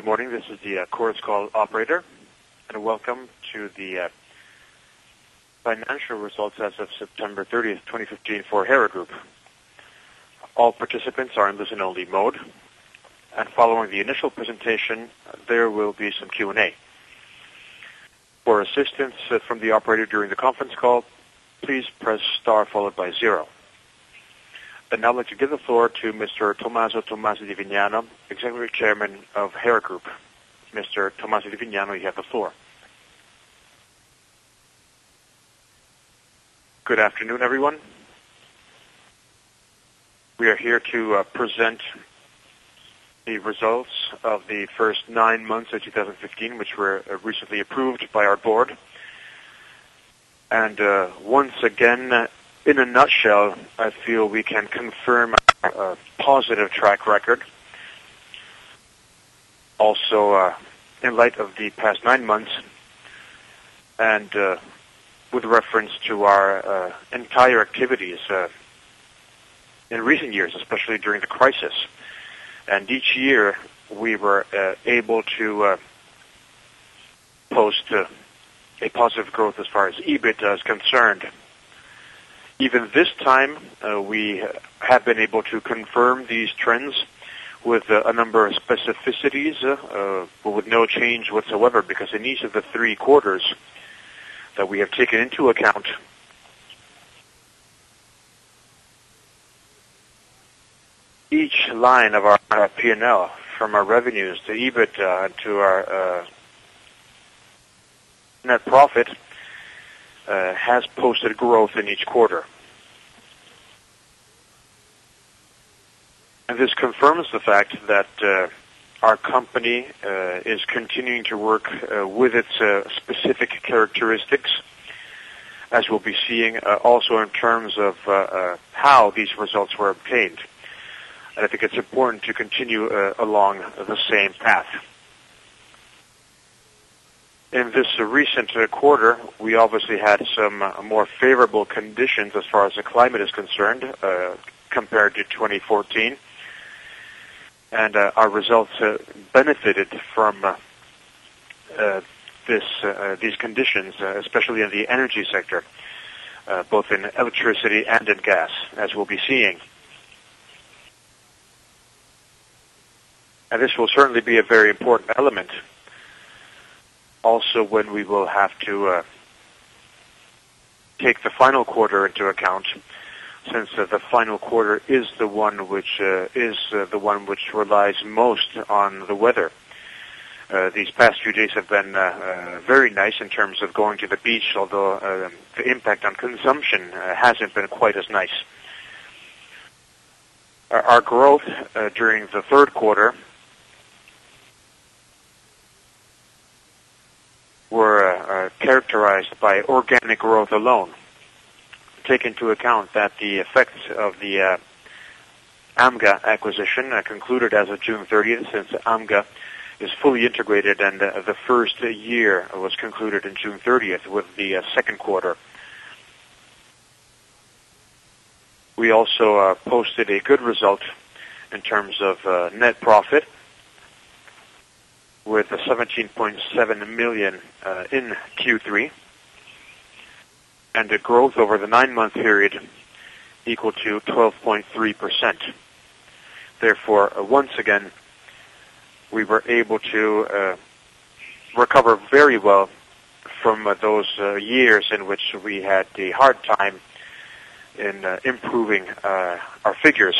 Good morning. This is the Chorus Call operator, and welcome to the financial results as of September 30th, 2015 for Hera Group. All participants are in listen-only mode, and following the initial presentation, there will be some Q&A. For assistance from the operator during the conference call, please press star followed by 0. I'd now like to give the floor to Mr. Tommaso Tommasi di Vignano, Executive Chairman of Hera Group. Mr. Tommasi di Vignano, you have the floor. Good afternoon, everyone. We are here to present the results of the first 9 months of 2015, which were recently approved by our board. And once again, in a nutshell, I feel we can confirm a positive track record. Also, in light of the past 9 months, and with reference to our entire activities in recent years, especially during the crisis. And each year, we were able to post a positive growth as far as EBITDA is concerned. Even this time, we have been able to confirm these trends with a number of specificities, but with no change whatsoever, because in each of the 3 quarters that we have taken into account, each line of our P&L, from our revenues to EBITDA to our net profit, has posted growth in each quarter. And this confirms the fact that our company is continuing to work with its specific characteristics, as we'll be seeing also in terms of how these results were obtained. And I think it's important to continue along the same path. In this recent quarter, we obviously had some more favorable conditions as far as the climate is concerned compared to 2014. And our results benefited from these conditions, especially in the energy sector, both in electricity and in gas, as we'll be seeing. And this will certainly be a very important element also when we will have to take the final quarter into account, since the final quarter is the one which relies most on the weather. These past few days have been very nice in terms of going to the beach, although the impact on consumption hasn't been quite as nice. Our growth during the 3rd quarter were characterized by organic growth alone. Take into account that the effects of the AMGA acquisition concluded as of June 30th, since AMGA is fully integrated, and the first year was concluded in June 30th with the 2nd quarter. We also posted a good result in terms of net profit, with 17.7 million in Q3, and a growth over the 9-month period equal to 12.3%. Therefore, once again, we were able to recover very well from those years in which we had a hard time in improving our figures.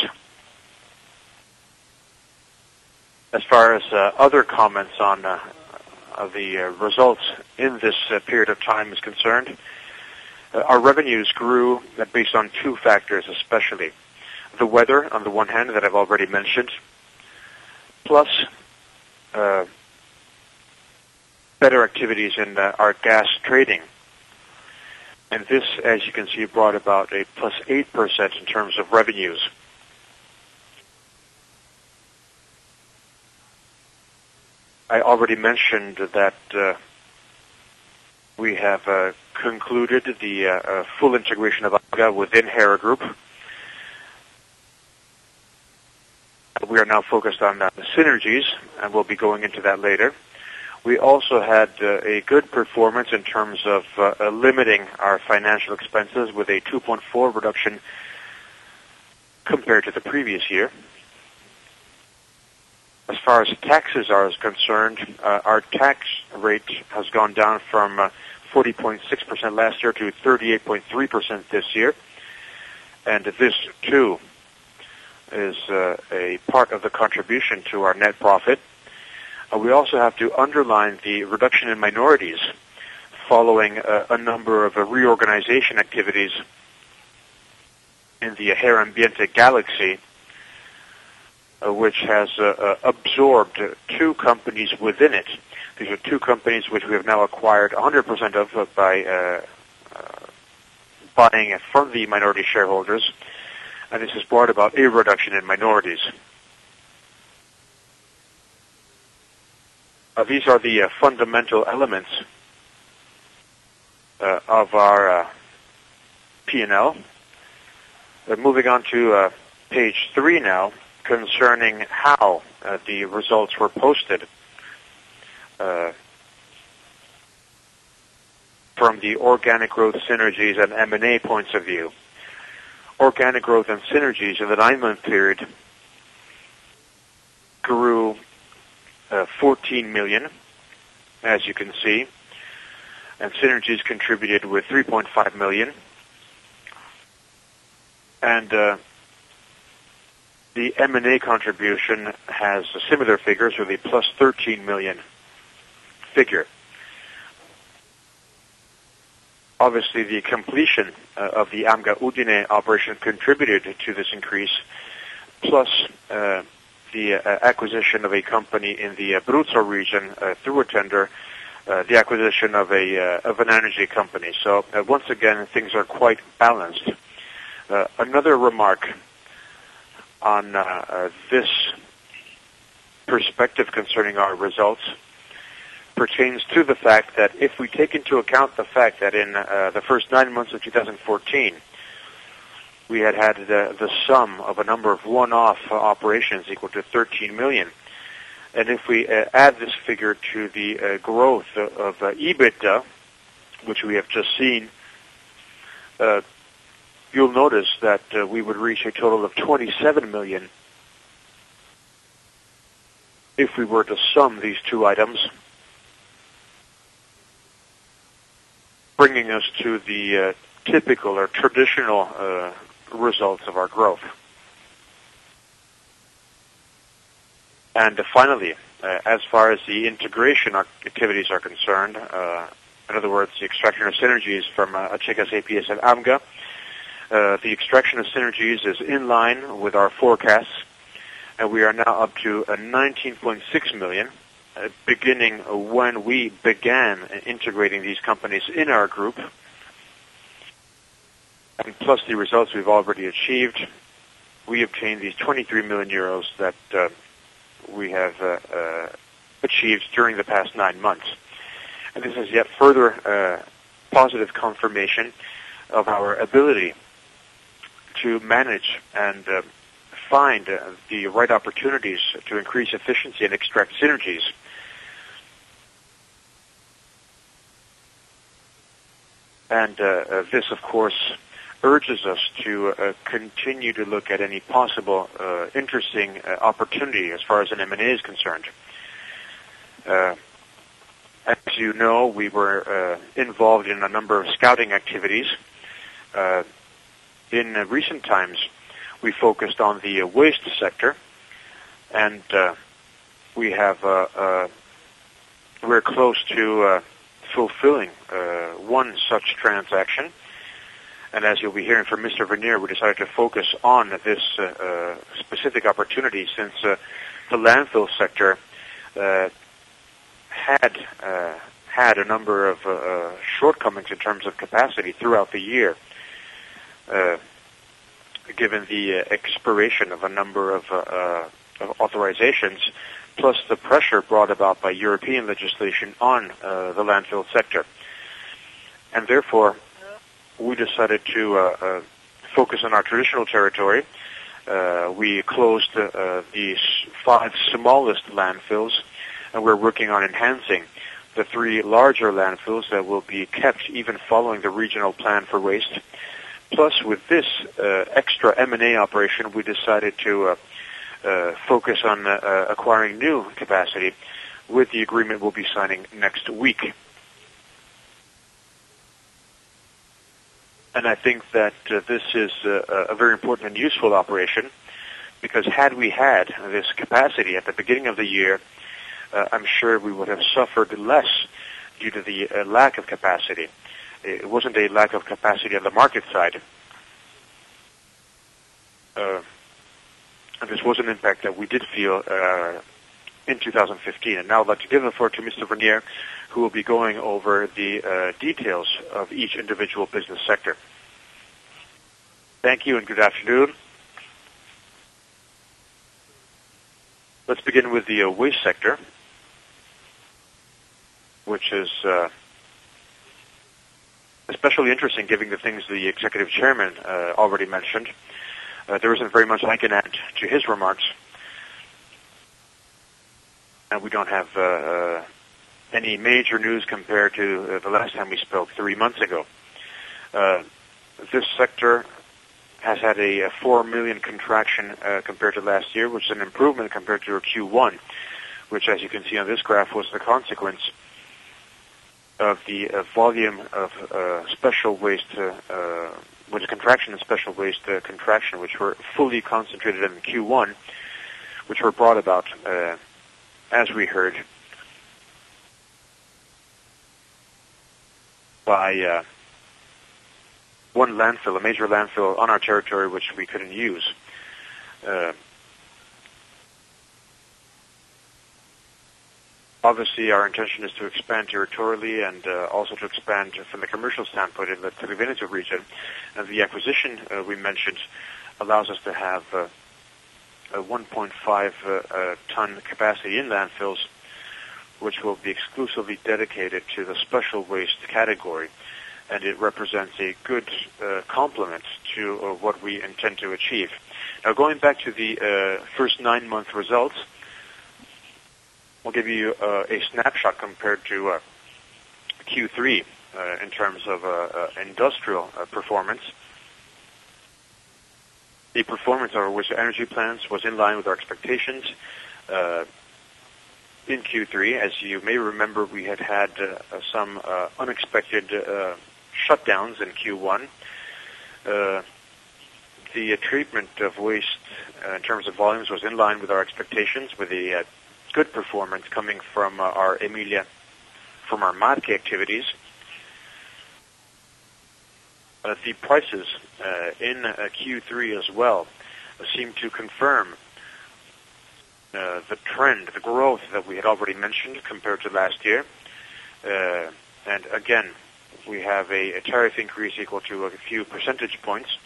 As far as other comments on the results in this period of time is concerned, our revenues grew based on 2 factors especially. The weather, on the one hand, that I've already mentioned, plus better activities in our gas trading. And this, as you can see, brought about a plus 8% in terms of revenues. I already mentioned that we have concluded the full integration of AMGA within Hera Group. we are now focused on the synergies, and we'll be going into that later. We also had a good performance in terms of limiting our financial expenses with a 2.4 reduction compared to the previous year. As far as taxes are concerned, our tax rate has gone down from 40.6% last year to 38.3% this year. And this, too, is a part of the contribution to our net profit. We also have to underline the reduction in minorities following a number of reorganization activities in the Hair Ambiente Galaxy, which has absorbed two companies within it. These are two companies which we have now acquired 100% of by buying it from the minority shareholders, and this has brought about a reduction in minorities. These are the fundamental elements of our P&L. Moving on to page 3 now, concerning how the results were posted from the organic growth, synergies, and M&A points of view. Organic growth and synergies in the 9-month period grew 14 million, as you can see, and synergies contributed with 3.5 million. And the M&A contribution has similar figures with a plus 13 million figure. Obviously, the completion of the AMGA Udine operation contributed to this increase, plus the acquisition of a company in the Abruzzo region through a tender, the acquisition of an energy company. So once again, things are quite balanced. Another remark on this perspective concerning our results pertains to the fact that if we take into account the fact that in the first 9 months of 2014, we had the sum of a number of one-off operations equal to 13 million. And if we add this figure to the growth of EBITDA, which we have just seen, you'll notice that we would reach a total of 27 million if we were to sum these two items, bringing us to the typical or traditional results of our growth. And finally, as far as the integration activities are concerned, in other words, the extraction of synergies from Checas APS and AMGA, the extraction of synergies is in line with our forecasts, and we are now up to 19.6 million, beginning when we began integrating these companies in our group. And plus the results we've already achieved, we obtained these 23 million euros that we have achieved during the past 9 months. And this is yet further positive confirmation of our ability to manage and find the right opportunities to increase efficiency and extract synergies. And this, of course, urges us to continue to look at any possible interesting opportunity as far as an M&A is concerned. As you know, we were involved in a number of scouting activities. In recent times, we focused on the waste sector, and we're close to fulfilling one such transaction. And as you'll be hearing from Mr. Vernier, we decided to focus on this specific opportunity since the landfill sector had a number of shortcomings in terms of capacity throughout the year, given the expiration of a number of authorizations, plus the pressure brought about by European legislation on the landfill sector. And therefore, we decided to focus on our traditional territory We closed the 5 smallest landfills, and we're working on enhancing the 3 larger landfills that will be kept even following the regional plan for waste. Plus, with this extra M&A operation, we decided to focus on acquiring new capacity with the agreement we'll be signing next week. And I think that this is a very important and useful operation, because had we had this capacity at the beginning of the year, I'm sure we would have suffered less due to the lack of capacity. It wasn't a lack of capacity on the market side. And this was an impact that we did feel in 2015. And now I'd like to give the floor to Mr. Vernier, who will be going over the details of each individual business sector. Thank you and good afternoon. Let's begin with the waste sector, which is especially interesting given the things the executive chairman already mentioned. There isn't very much I can add to his remarks, and we don't have any major news compared to the last time we spoke 3 months ago. This sector has had a 4 million contraction compared to last year, which is an improvement compared to Q1, which, as you can see on this graph, was the consequence of the volume of special waste, which is contraction in special waste contraction, which were fully concentrated in Q1, which were brought about, as we heard, by one landfill, a major landfill on our territory, which we couldn't use. Obviously, our intention is to expand territorially and also to expand from the commercial standpoint in the Triveneto region. And the acquisition we mentioned allows us to have a 1.5 ton capacity in landfills, which will be exclusively dedicated to the special waste category. And it represents a good complement to what we intend to achieve. Now, going back to the first 9-month results, I'll give you a snapshot compared to Q3 in terms of industrial performance. The performance of our waste energy plants was in line with our expectations. In Q3, as you may remember, we had some unexpected shutdowns in Q1. The treatment of waste in terms of volumes was in line with our expectations, with a good performance coming from our Marche activities. The prices in Q3 as well seem to confirm the trend, the growth that we had already mentioned compared to last year. And again, we have a tariff increase equal to a few percentage points,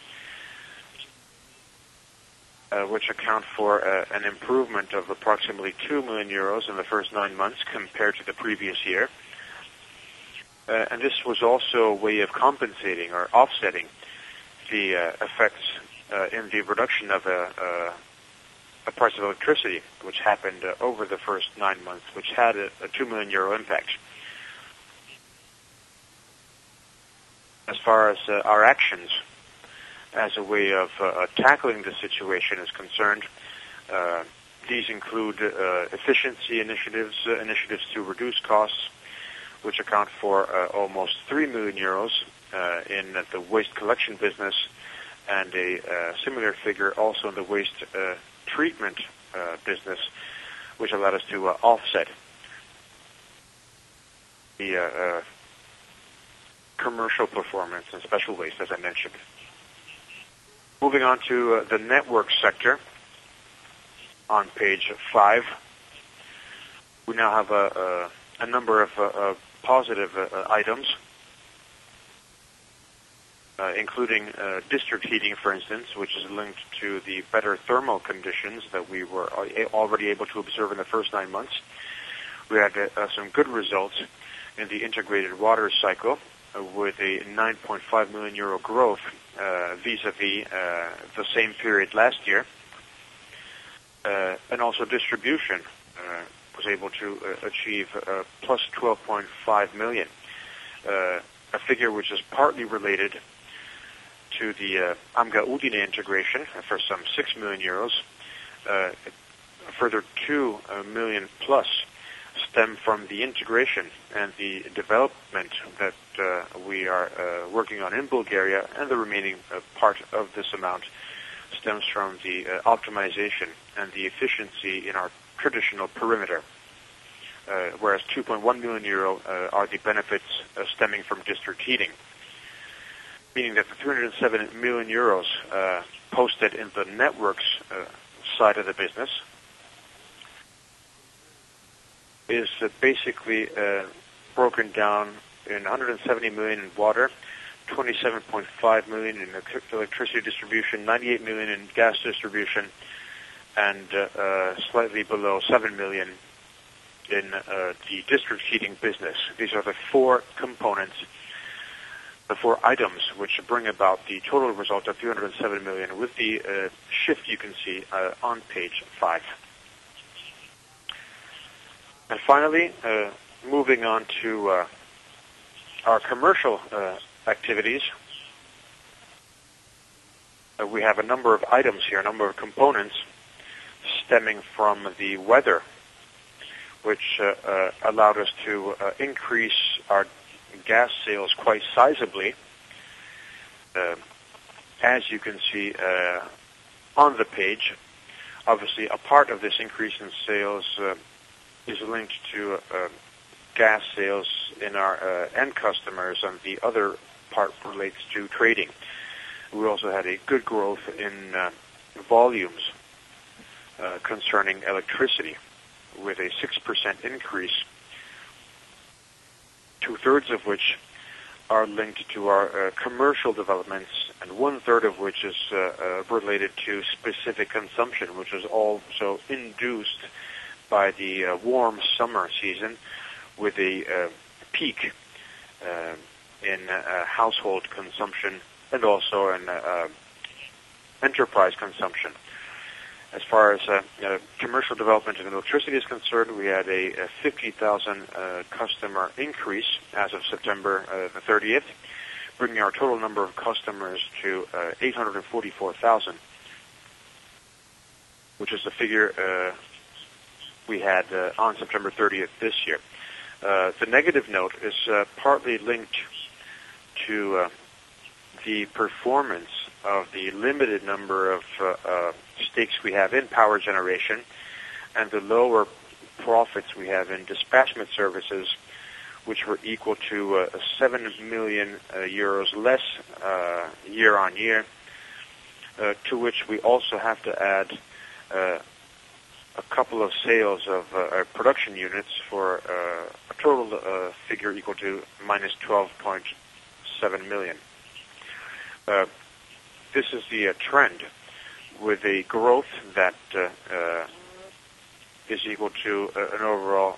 which account for an improvement of approximately 2 million euros in the first 9 months compared to the previous year. And this was also a way of compensating or offsetting the effects in the reduction of a price of electricity, which happened over the first 9 months, which had a 2 million euro impact. As far as our actions as a way of tackling the situation is concerned, these include efficiency initiatives to reduce costs, which account for almost 3 million euros in the waste collection business, and a similar figure also in the waste treatment business, which allowed us to offset the commercial performance and special waste, as I mentioned. Moving on to the network sector on page 5, we now have a number of positive items, including district heating, for instance, which is linked to the better thermal conditions that we were already able to observe in the first 9 months. We had some good results in the integrated water cycle, with a 9.5 million euro growth vis-a-vis the same period last year. And also distribution was able to achieve plus 12.5 million, a figure which is partly related to the AMGA Udine integration for some 6 million euros. A further 2 million plus stem from the integration and the development that we are working on in Bulgaria, and the remaining part of this amount stems from the optimization and the efficiency in our traditional perimeter, whereas 2.1 million euro are the benefits stemming from district heating, meaning that the 307 million euros posted in the networks side of the business is basically broken down in 170 million in water, 27.5 million in electricity distribution, 98 million in gas distribution, and slightly below 7 million in the district heating business. These are the four components, the four items which bring about the total result of 307 million, with the shift you can see on page 5. And finally, moving on to our commercial activities, we have a number of items here, a number of components stemming from the weather, which allowed us to increase our gas sales quite sizably. As you can see on the page, obviously a part of this increase in sales is linked to gas sales in our end customers, and the other part relates to trading. We also had a good growth in volumes concerning electricity, with a 6% increase, 2/3 of which are linked to our commercial developments, and 1/3 of which is related to specific consumption, which is also induced by the warm summer season, with a peak in household consumption and also in enterprise consumption. As far as commercial development in electricity is concerned, we had a 50,000 customer increase as of September the 30th, bringing our total number of customers to 844,000, which is the figure we had on September 30th this year. The negative note is partly linked to the performance of the limited number of stakes we have in power generation, and the lower profits we have in dispatchment services, which were equal to 7 million euros less year on year, to which we also have to add a couple of sales of production units for a total figure equal to minus 12.7 million. This is the trend, with a growth that is equal to an overall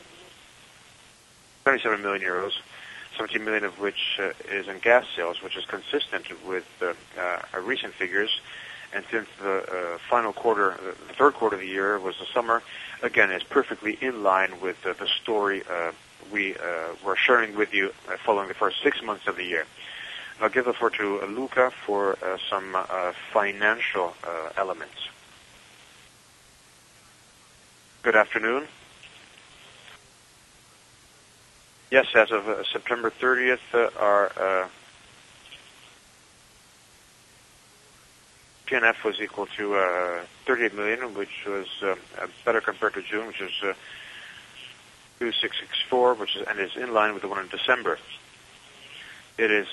27 million euros, 17 million of which is in gas sales, which is consistent with our recent figures. And since the final quarter, the third quarter of the year was the summer, again, is perfectly in line with the story we were sharing with you following the first 6 months of the year. I'll give the floor to Luca for some financial elements. Good afternoon. Yes, as of September 30th, our PNF was equal to 38 million, which was better compared to June, which is 2664, and is in line with the one in December. It is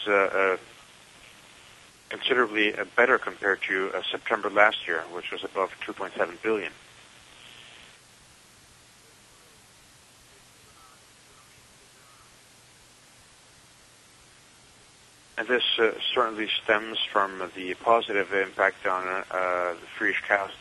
considerably better compared to September last year, which was above 2.7 billion. And this certainly stems from the positive impact on the free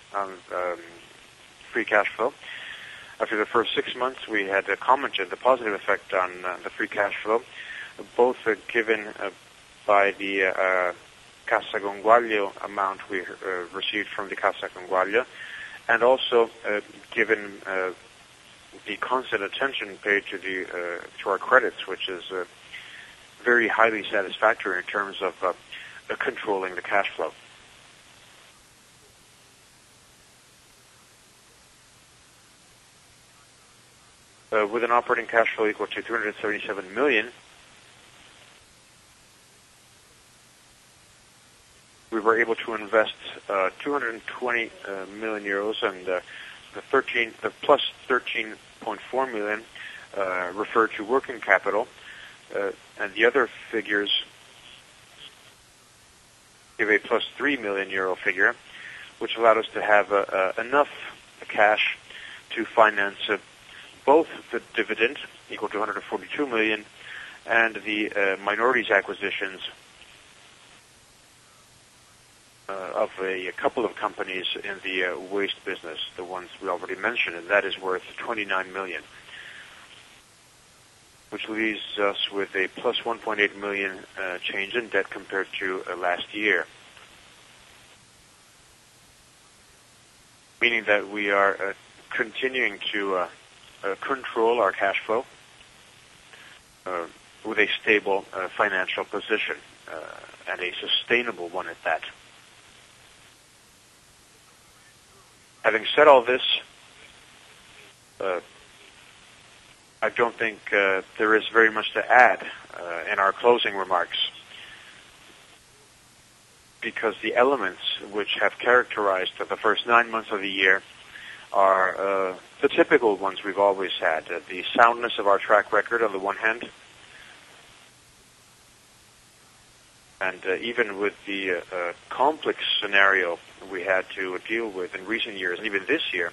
cash flow. After the first 6 months, we had commented the positive effect on the free cash flow. both given by the Cassa Conguaglio amount we received from the Cassa Conguaglio, and also given the constant attention paid to our credits, which is very highly satisfactory in terms of controlling the cash flow. With an operating cash flow equal to 377 million, we were able to invest 220 million euros, and the plus 13.4 million refer to working capital, and the other figures give a plus 3 million euro figure, which allowed us to have enough cash to finance both the dividend, equal to 142 million, and the minorities acquisitions of a couple of companies in the waste business, the ones we already mentioned, and that is worth 29 million, which leaves us with a plus 1.8 million change in debt compared to last year, meaning that we are continuing to control our cash flow with a stable financial position, and a sustainable one at that. Having said all this, I don't think there is very much to add in our closing remarks, because the elements which have characterized the first 9 months of the year are the typical ones we've always had. The soundness of our track record on the one hand, and even with the complex scenario we had to deal with in recent years, and even this year,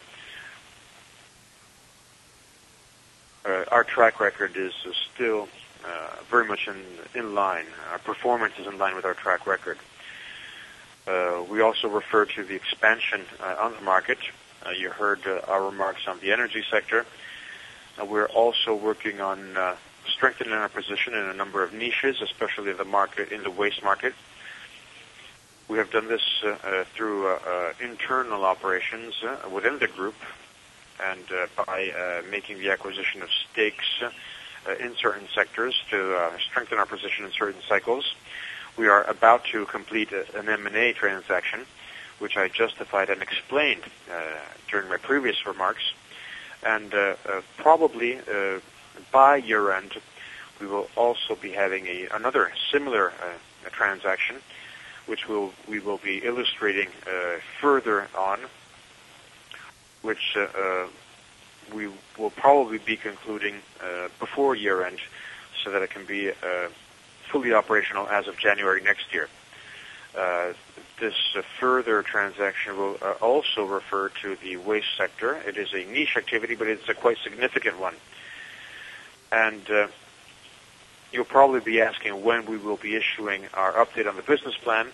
our track record is still very much in line. Our performance is in line with our track record. We also refer to the expansion on the market. You heard our remarks on the energy sector. We're also working on strengthening our position in a number of niches, especially in the waste market. We have done this through internal operations within the group, and by making the acquisition of stakes in certain sectors to strengthen our position in certain cycles. We are about to complete an M&A transaction, which I justified and explained during my previous remarks. And probably by year-end, we will also be having another similar transaction, which we will be illustrating further on, which we will probably be concluding before year-end, so that it can be fully operational as of January next year. This further transaction will also refer to the waste sector. It is a niche activity, but it's a quite significant one. And you'll probably be asking when we will be issuing our update on the business plan.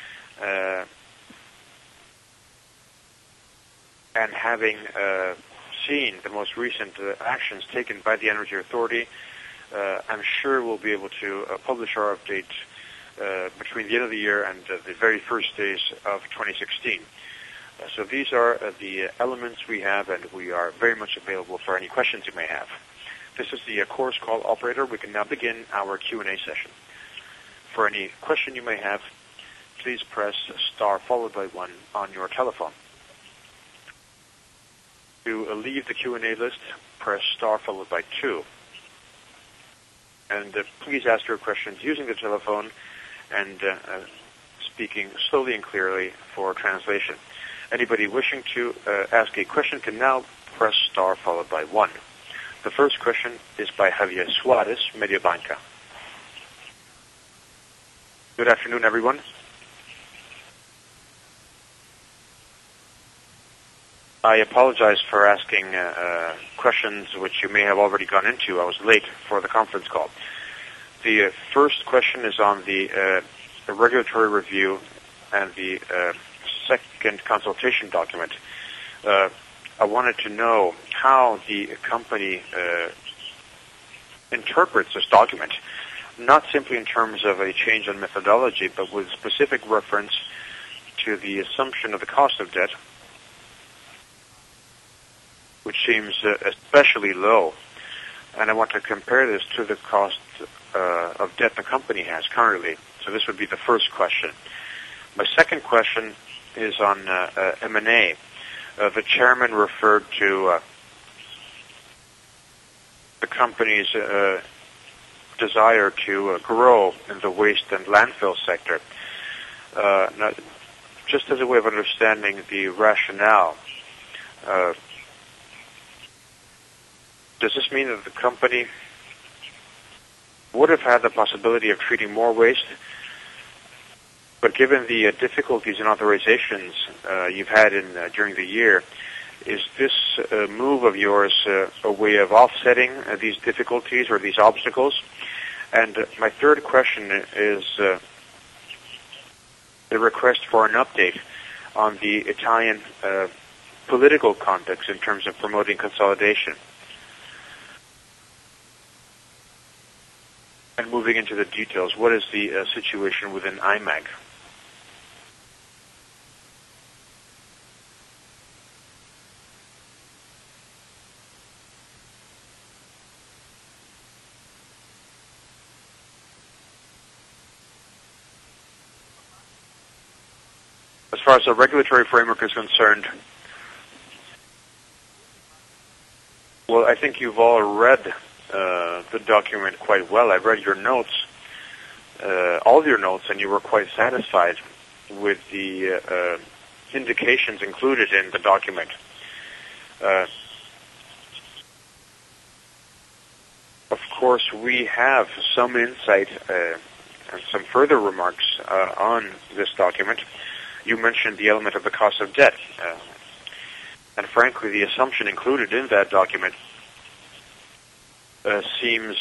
And having seen the most recent actions taken by the Energy Authority, I'm sure we'll be able to publish our update between the end of the year and the very first days of 2016. So these are the elements we have, and we are very much available for any questions you may have. This is the course call operator. We can now begin our Q&A session. For any question you may have, please press star followed by 1 on your telephone. To leave the Q&A list, press star followed by 2. And please ask your questions using the telephone and speaking slowly and clearly for translation. Anybody wishing to ask a question can now press star followed by 1. The first question is by Javier Suarez, Mediobanca. Good afternoon, everyone. I apologize for asking questions which you may have already gone into. I was late for the conference call. The first question is on the regulatory review and the second consultation document. I wanted to know how the company interprets this document. not simply in terms of a change in methodology, but with specific reference to the assumption of the cost of debt, which seems especially low. And I want to compare this to the cost of debt the company has currently. So this would be the first question. My second question is on M&A. The chairman referred to the company's desire to grow in the waste and landfill sector. Now, just as a way of understanding the rationale, does this mean that the company would have had the possibility of treating more waste, but given the difficulties in authorizations you've had during the year, is this move of yours a way of offsetting these difficulties or these obstacles? And my third question is the request for an update on the Italian political context in terms of promoting consolidation. And moving into the details, what is the situation within IMAG? As far as the regulatory framework is concerned, well, I think you've all read the document quite well. I've read your notes, all of your notes, and you were quite satisfied with the indications included in the document. Of course, we have some insight and some further remarks on this document. You mentioned the element of the cost of debt. And frankly, the assumption included in that document seems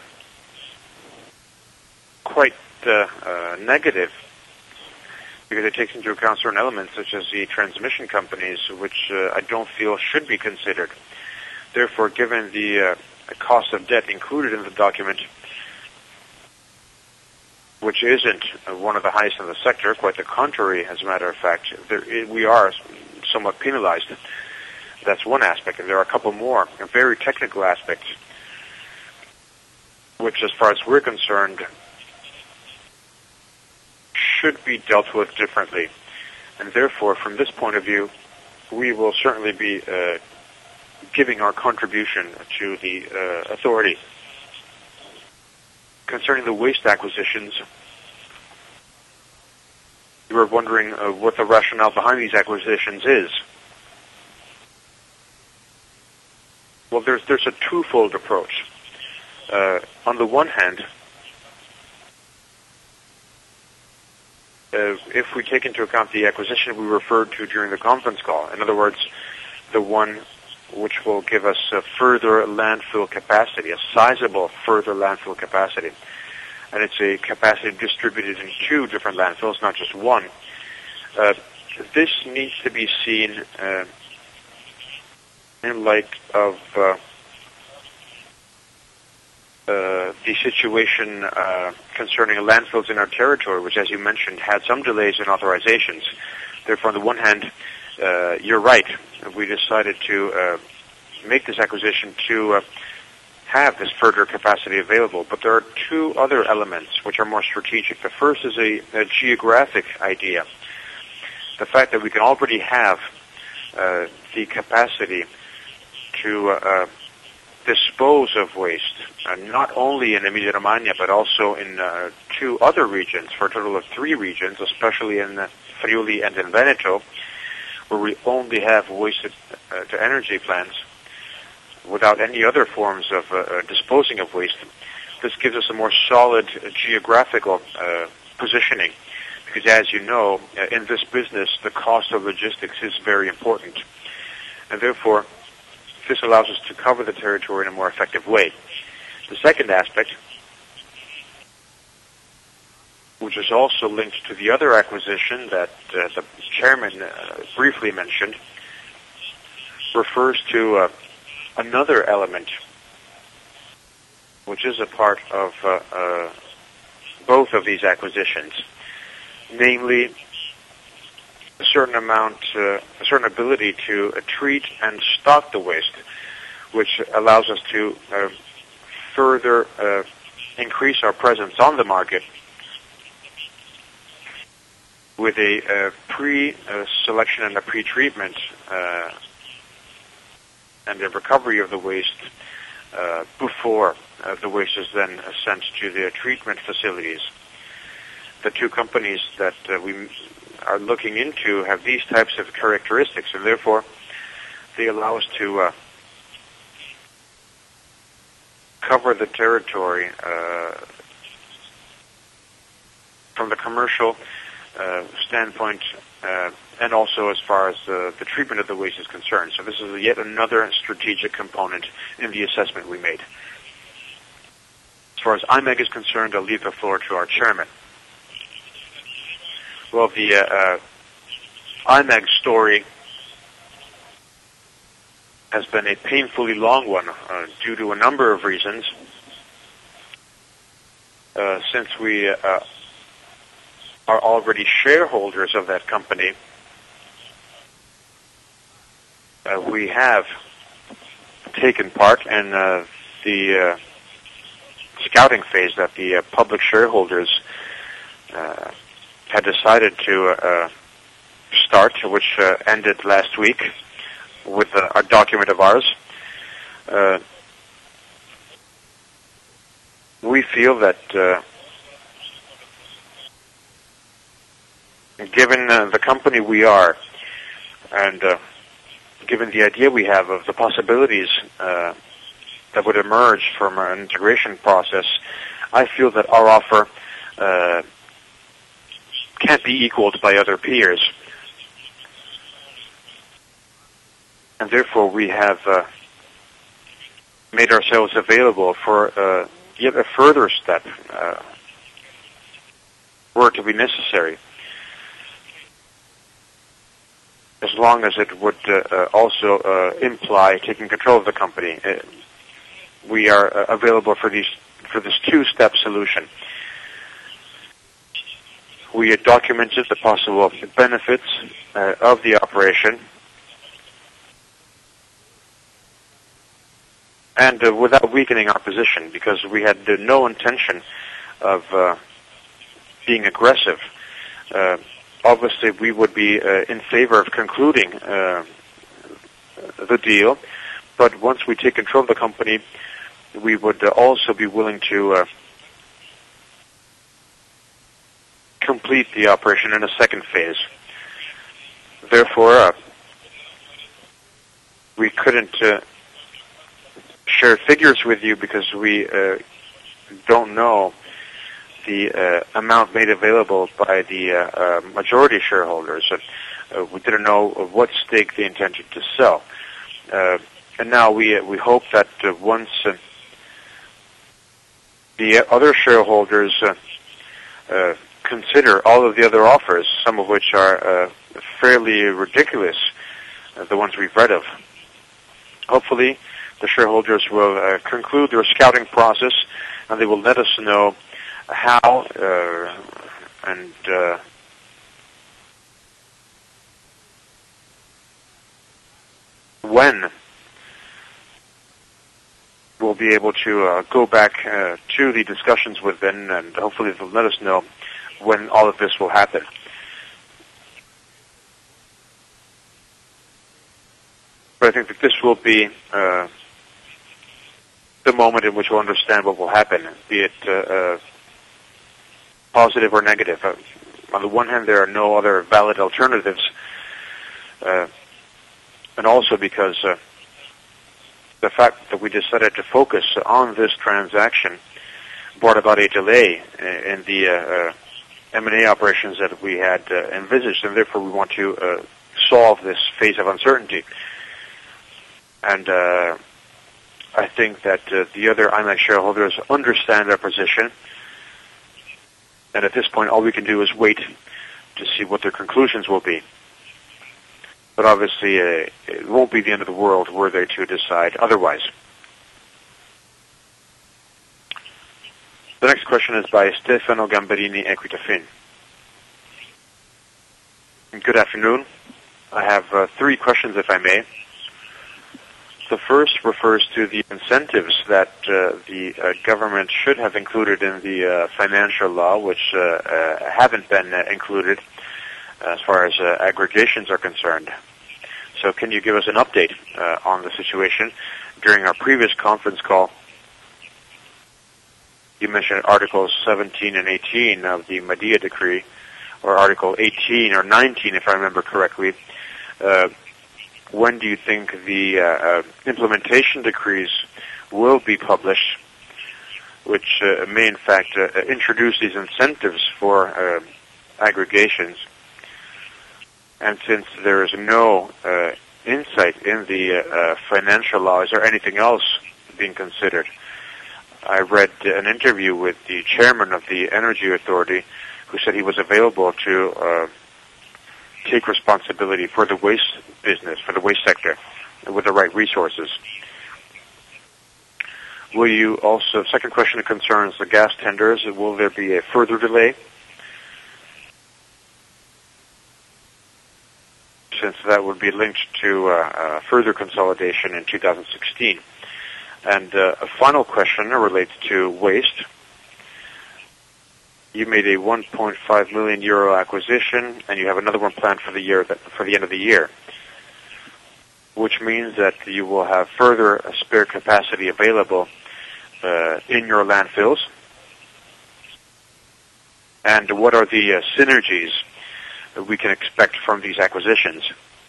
quite negative, because it takes into account certain elements such as the transmission companies, which I don't feel should be considered. Therefore, given the cost of debt included in the document, which isn't one of the highest in the sector, quite the contrary, as a matter of fact, we are somewhat penalized. That's one aspect, and there are a couple more, very technical aspects, which, as far as we're concerned, should be dealt with differently. And therefore, from this point of view, we will certainly be giving our contribution to the authority. Concerning the waste acquisitions, you were wondering what the rationale behind these acquisitions is. Well, there's a twofold approach. On the one hand, if we take into account the acquisition we referred to during the conference call, in other words, the one which will give us a further landfill capacity, a sizable further landfill capacity, and it's a capacity distributed in 2 different landfills, not just one. This needs to be seen in light of the situation concerning landfills in our territory, which, as you mentioned, had some delays in authorizations. Therefore, on the one hand, you're right. We decided to make this acquisition to have this further capacity available. But there are 2 other elements which are more strategic. The first is a geographic idea. The fact that we can already have the capacity to dispose of waste, not only in Emilia-Romagna, but also in 2 other regions, for a total of 3 regions, especially in Friuli and in Veneto, where we only have waste-to-energy plants without any other forms of disposing of waste. This gives us a more solid geographical positioning, because as you know, in this business, the cost of logistics is very important. And therefore, this allows us to cover the territory in a more effective way. The second aspect, which is also linked to the other acquisition that the chairman briefly mentioned, refers to another element, which is a part of both of these acquisitions, namely a certain ability to treat and stock the waste, which allows us to further increase our presence on the market with a pre-selection and a pre-treatment and the recovery of the waste before the waste is then sent to the treatment facilities. The two companies that we are looking into have these types of characteristics, and therefore they allow us to cover the territory from the commercial standpoint and also as far as the treatment of the waste is concerned. So this is yet another strategic component in the assessment we made. As far as IMEG is concerned, I'll leave the floor to our chairman. Well, the IMEG story has been a painfully long one due to a number of reasons. Since we are already shareholders of that company, we have taken part in the scouting phase that the public shareholders had decided to start, which ended last week with a document of ours. We feel that given the company we are, and given the idea we have of the possibilities that would emerge from an integration process, I feel that our offer can't be equaled by other peers. And therefore we have made ourselves available for yet a further step, were it to be necessary, as long as it would also imply taking control of the company. We are available for this two-step solution. We had documented the possible benefits of the operation, and without weakening our position, because we had no intention of being aggressive. Obviously, we would be in favor of concluding the deal, but once we take control of the company, we would also be willing to complete the operation in a second phase. Therefore, we couldn't share figures with you because we don't know the amount made available by the majority shareholders. We didn't know what stake they intended to sell. And now we hope that once the other shareholders consider all of the other offers, some of which are fairly ridiculous, the ones we've read of, hopefully the shareholders will conclude their scouting process, and they will let us know how and when we'll be able to go back to the discussions with them, and hopefully they'll let us know when all of this will happen. But I think that this will be the moment in which we'll understand what will happen, be it positive or negative. On the one hand, there are no other valid alternatives, and also because the fact that we decided to focus on this transaction brought about a delay in the M&A operations that we had envisaged, and therefore we want to solve this phase of uncertainty. And I think that the other IMEG shareholders understand our position, and at this point all we can do is wait to see what their conclusions will be. But obviously it won't be the end of the world were they to decide otherwise. The next question is by Stefano Gamberini, Equitafin. Good afternoon. I have 3 questions, if I may. The first refers to the incentives that the government should have included in the financial law, which haven't been included as far as aggregations are concerned. So can you give us an update on the situation? During our previous conference call, you mentioned Articles 17 and 18 of the Medea Decree, or Article 18 or 19, if I remember correctly. When do you think the implementation decrees will be published, which may in fact introduce these incentives for aggregations? And since there is no insight in the financial law, is there anything else being considered? I read an interview with the chairman of the Energy Authority, who said he was available to take responsibility for the waste business, for the waste sector, with the right resources. Will you also, second question concerns the gas tenders. Will there be a further delay? Since that would be linked to further consolidation in 2016. And a final question relates to waste. You made a 1.5 million euro acquisition, and you have another one planned for the end of the year, which means that you will have further spare capacity available in your landfills. And what are the synergies that we can expect from these acquisitions?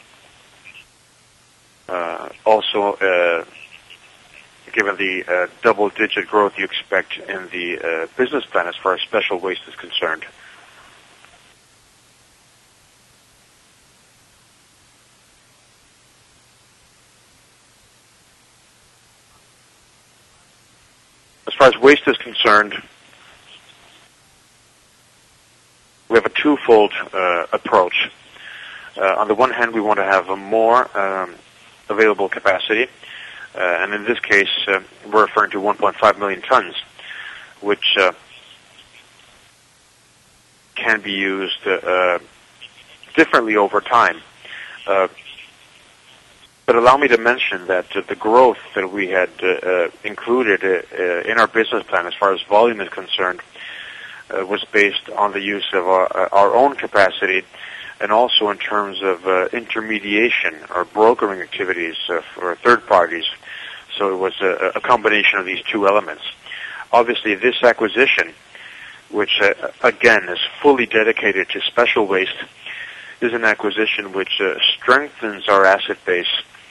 Also, given the double-digit growth you expect in the business plan as far as special waste is concerned. As far as waste is concerned, we have a twofold approach. On the one hand, we want to have a more available capacity, and in this case, we're referring to 1.5 million tons, which can be used differently over time. But allow me to mention that the growth that we had included in our business plan as far as volume is concerned was based on the use of our own capacity, and also in terms of intermediation or brokering activities for third parties. So it was a combination of these two elements. Obviously, this acquisition, which again is fully dedicated to special waste, is an acquisition which strengthens our asset base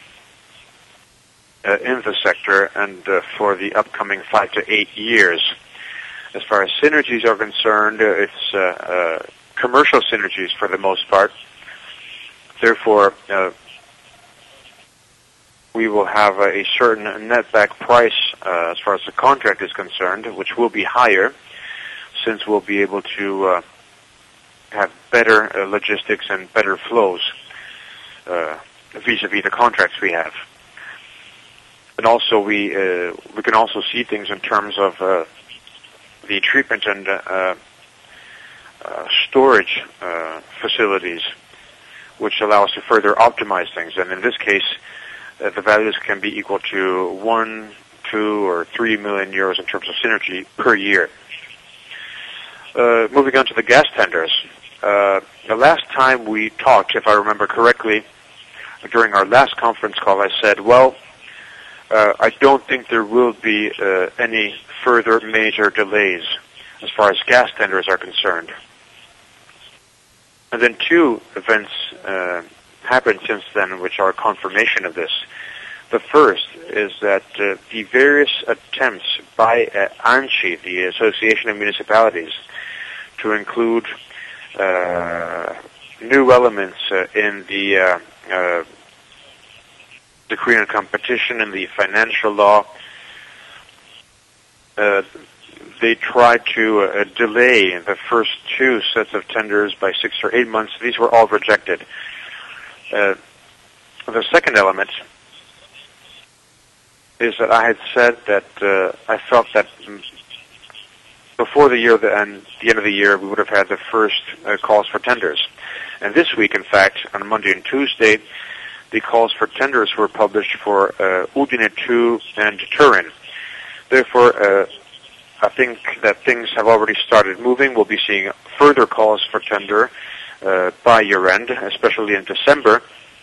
in the sector and for the upcoming 5 to 8 years. As far as synergies are concerned, it's commercial synergies for the most part. Therefore, we will have a certain netback price as far as the contract is concerned, which will be higher, since we'll be able to have better logistics and better flows vis-a-vis the contracts we have. And also, we can also see things in terms of the treatment and storage facilities, which allow us to further optimize things. And in this case, the values can be equal to 1, 2, or 3 million euros in terms of synergy per year. Moving on to the gas tenders. The last time we talked, if I remember correctly, during our last conference call, I said, well, I don't think there will be any further major delays as far as gas tenders are concerned. And then 2 events happened since then, which are confirmation of this. The first is that the various attempts by ANCI, the Association of Municipalities, to include new elements in the decree on competition and the financial law, they tried to delay the first 2 sets of tenders by 6 or 8 months. These were all rejected. The second element is that I had said that I felt that the before the year and the end of the year, we would have had the first calls for tenders. And this week, in fact, on Monday and Tuesday, the calls for tenders were published for Udine 2 and Turin. Therefore, I think that things have already started moving. We'll be seeing further calls for tender by year-end, especially in December.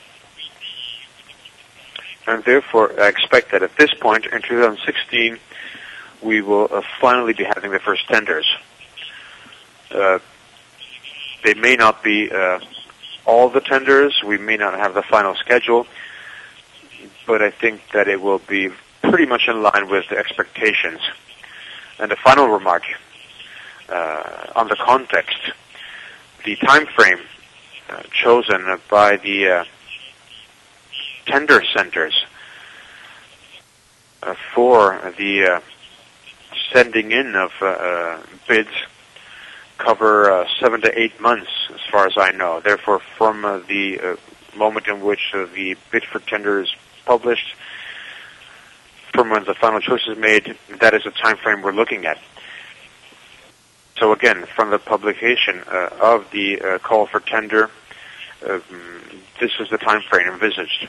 And therefore, I expect that at this point, in 2016, we will finally be having the first tenders. They may not be all the tenders. We may not have the final schedule. But I think that it will be pretty much in line with the expectations. And a final remark on the context. The time frame chosen by the tender centers for the sending in of bids cover 7 to 8 months, as far as I know. Therefore, from the moment in which the bid for tender is published, from when the final choice is made, that is the time frame we're looking at. So again, from the publication of the call for tender, this is the time frame envisaged,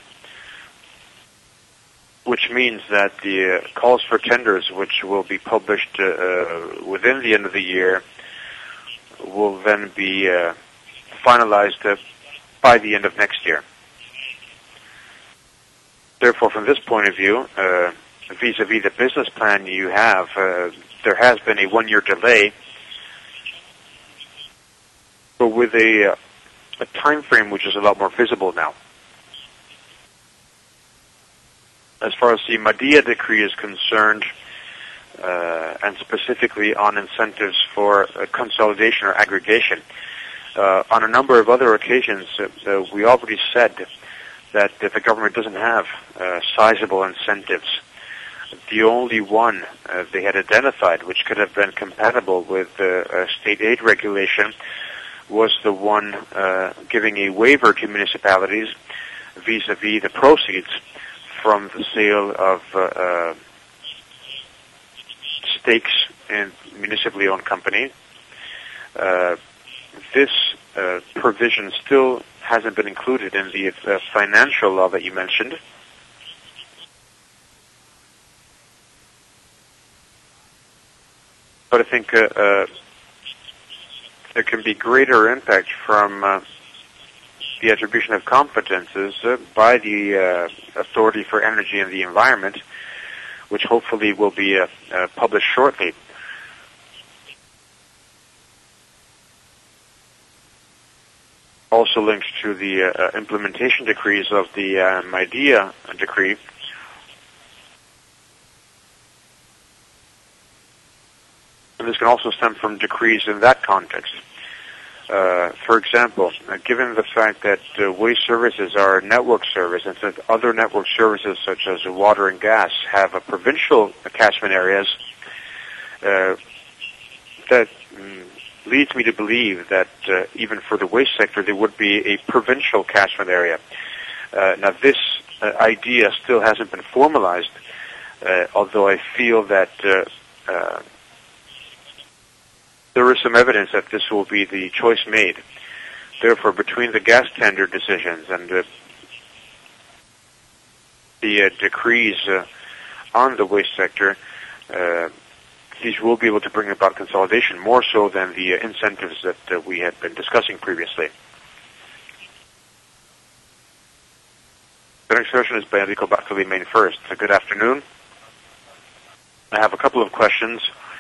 which means that the calls for tenders, which will be published within the end of the year, will then be finalized by the end of next year. Therefore, from this point of view, vis-a-vis the business plan you have, there has been a 1-year delay, but with a time frame which is a lot more visible now. As far as the Madia decree is concerned, and specifically on incentives for consolidation or aggregation, on a number of other occasions, we already said that the government doesn't have sizable incentives. The only one they had identified which could have been compatible with state aid regulation was the one giving a waiver to municipalities vis-a-vis the proceeds from the sale of stakes in municipally owned companies. This provision still hasn't been included in the financial law that you mentioned. But I think there can be greater impact from the attribution of competences by the Authority for Energy and the Environment, which hopefully will be published shortly. Also linked to the implementation decrees of the Madia decree. And this can also stem from decrees in that context. For example, given the fact that waste services are a network service, and since other network services such as water and gas have provincial catchment areas, that leads me to believe that even for the waste sector, there would be a provincial catchment area. Now, this idea still hasn't been formalized, although I feel that there is some evidence that this will be the choice made. Therefore, between the gas tender decisions and the decrees on the waste sector, these will be able to bring about consolidation more so than the incentives that we had been discussing previously. The next question is by Enrico Bartoli, Maine First. Good afternoon. I have a couple of questions.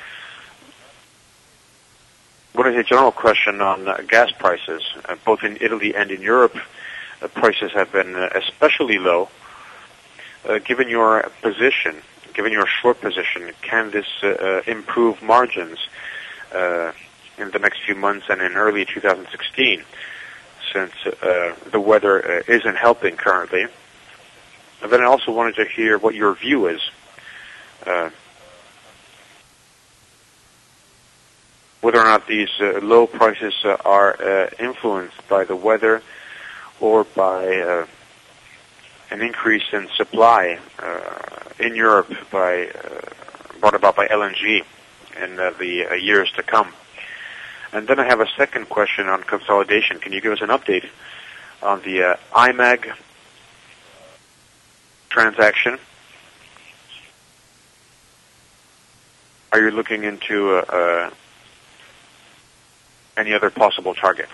One is a general question on gas prices. Both in Italy and in Europe, prices have been especially low. Given your position, given your short position, can this improve margins in the next few months and in early 2016, since the weather isn't helping currently? And then I also wanted to hear what your view is. Whether or not these low prices are influenced by the weather or by an increase in supply in Europe brought about by LNG in the years to come. And then I have a second question on consolidation. Can you give us an update on the IMAG transaction? Are you looking into any other possible targets?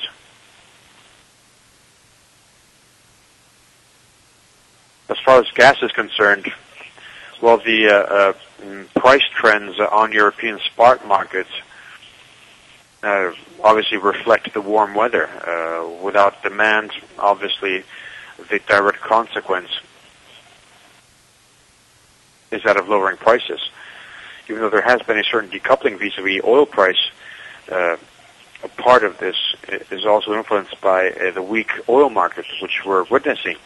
As far as gas is concerned, well, the price trends on European spot markets obviously reflect the warm weather. Without demand, obviously, the direct consequence is that of lowering prices. Even though there has been a certain decoupling vis-a-vis oil price, a part of this is also influenced by the weak oil markets, which we're witnessing.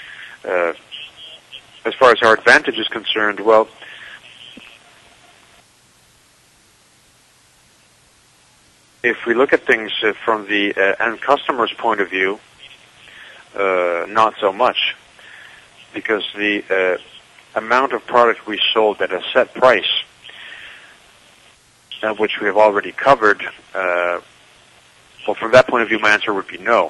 As far as our advantage is concerned, well, if we look at things from the end customer's point of view, not so much, because the amount of product we sold at a set price, which we have already covered, well, from that point of view, my answer would be no.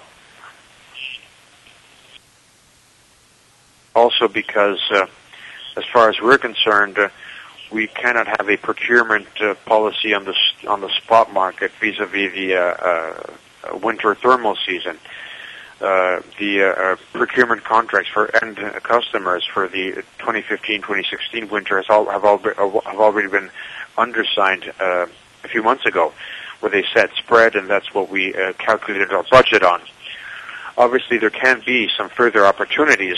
Also because, as far as we're concerned, we cannot have a procurement policy on the spot market vis-a-vis the winter thermal season. The procurement contracts for end customers for the 2015-2016 winter have already been undersigned a few months ago, where they set spread, and that's what we calculated our budget on. Obviously, there can be some further opportunities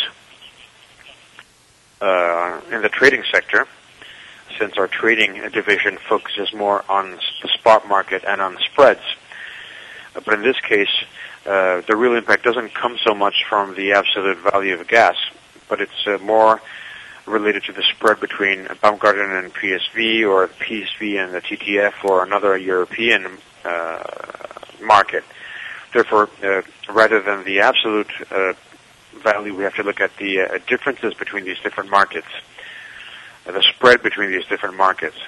in the trading sector, since our trading division focuses more on the spot market and on spreads. But in this case, the real impact doesn't come so much from the absolute value of gas, but it's more related to the spread between Baumgarten and PSV, or PSV and the TTF, or another European market. Therefore, rather than the absolute value, we have to look at the differences between these different markets, the spread between these different markets.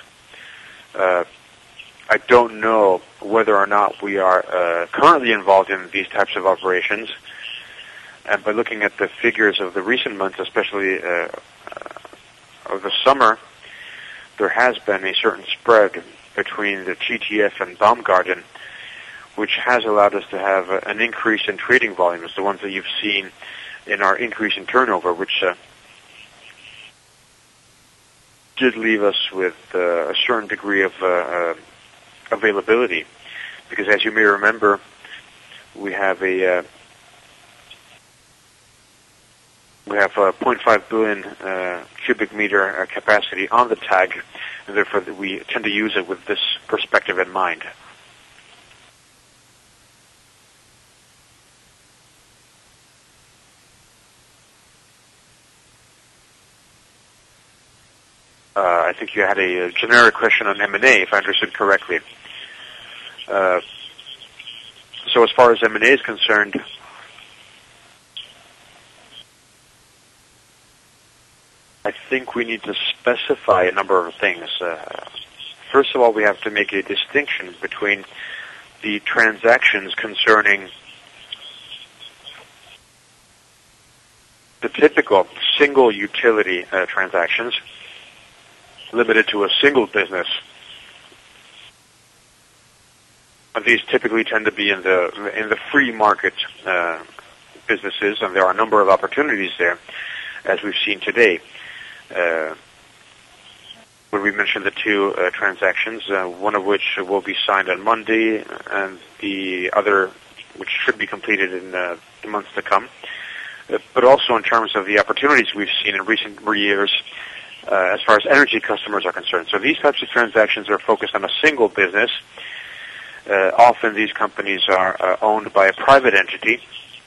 I don't know whether or not we are currently involved in these types of operations, and by looking at the figures of the recent months, especially of the summer, there has been a certain spread between the TTF and Baumgarten, which has allowed us to have an increase in trading volumes, the ones that you've seen in our increase in turnover, which did leave us with a certain degree of availability, because as you may remember, we have a 0.5 billion cubic meter capacity on the TAG, and therefore we tend to use it with this perspective in mind. I think you had a generic question on M&A, if I understood correctly. So as far as M&A is concerned, I think we need to specify a number of things. First of all, we have to make a distinction between the transactions concerning the typical single utility transactions limited to a single business. These typically tend to be in the free market businesses, and there are a number of opportunities there, as we've seen today. When we mentioned the two transactions, one of which will be signed on Monday, and the other which should be completed in the months to come. But also in terms of the opportunities we've seen in recent years as far as energy customers are concerned. So these types of transactions are focused on a single business. Often these companies are owned by a private entity,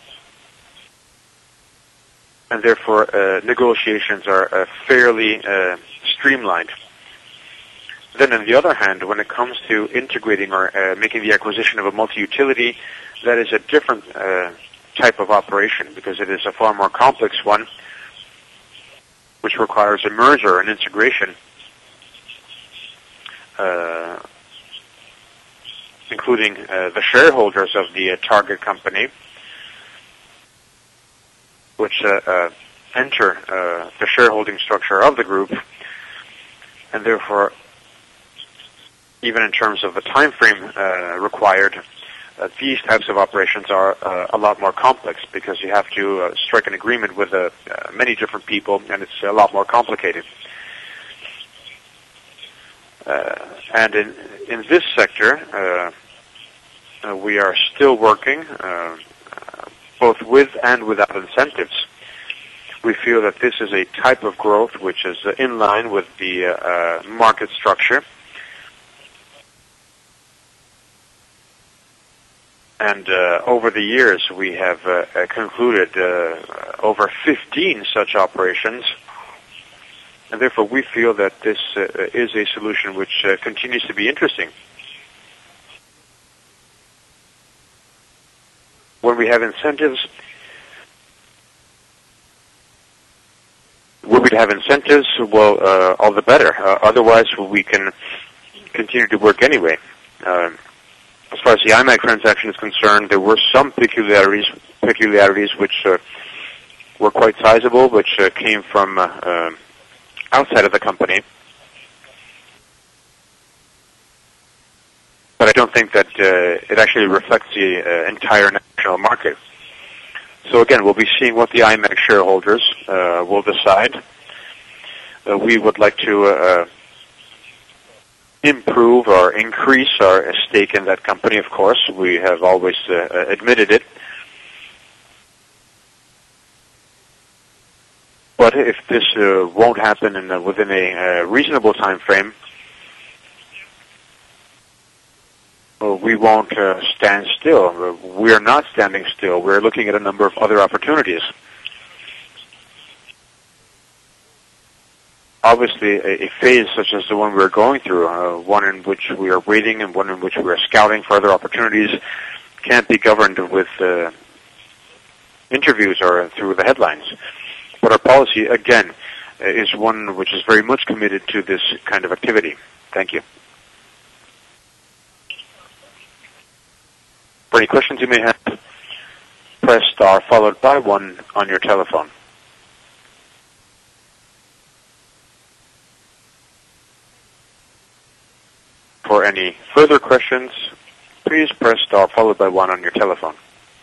and therefore negotiations are fairly streamlined. Then on the other hand, when it comes to integrating or making the acquisition of a multi-utility, that is a different type of operation, because it is a far more complex one, which requires a merger and integration including the shareholders of the target company, which enter the shareholding structure of the group, and therefore, even in terms of the time frame required, these types of operations are a lot more complex because you have to strike an agreement with many different people, and it's a lot more complicated. And in this sector, we are still working both with and without incentives. We feel that this is a type of growth which is in line with the market structure. And over the years, we have concluded over 15 such operations. And therefore, we feel that this is a solution which continues to be interesting. When we have incentives, well, all the better. Otherwise, we can continue to work anyway. As far as the IMAG transaction is concerned, there were some peculiarities which were quite sizable, which came from outside of the company. But I don't think that it actually reflects the entire national market. So again, we'll be seeing what the IMAG shareholders will decide. We would like to improve or increase our stake in that company, of course. We have always admitted it. But if this won't happen within a reasonable time frame, we won't stand still. We are not standing still. We're looking at a number of other opportunities. Obviously, a phase such as the one we're going through, one in which we are waiting and one in which we are scouting for other opportunities, can't be governed with interviews or through the headlines. But our policy, again, is one which is very much committed to this kind of activity. Thank you. For any questions you may have, press star followed by 1 on your telephone. For any further questions, please press star followed by 1 on your telephone.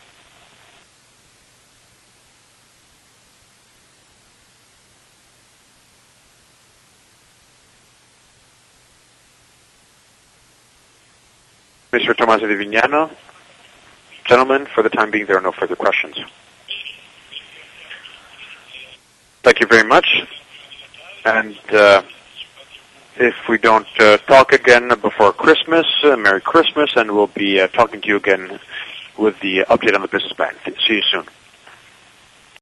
Mr. Tommaso Di Vignano, gentlemen, for the time being, there are no further questions. Thank you very much. And if we don't talk again before Christmas, Merry Christmas, and we'll be talking to you again with the update on the business plan. See you soon.